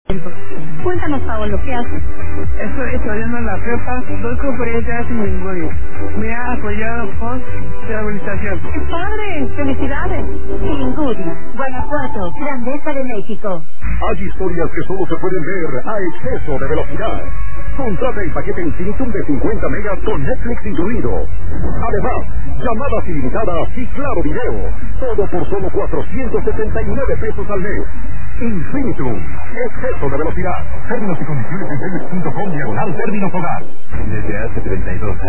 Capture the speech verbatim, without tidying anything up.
Cuéntanos, Paolo, ¿qué haces? Estoy estudiando en la prepa, doy conferencias en inglés. Me ha apoyado con rehabilitación. ¡Qué padre! ¡Felicidades! Inguria, Guanajuato, grandeza de México. Hay historias que solo se pueden ver a exceso de velocidad. Contrata el paquete Infinitum de cincuenta megas con Netflix incluido. Además, llamadas ilimitadas y claro video. Todo por solo cuatrocientos setenta y nueve pesos al mes. Infinitum, exceso de velocidad. Términos y condiciones en Telmex punto com diagonal términos hogar. Desde hace treinta y dos años.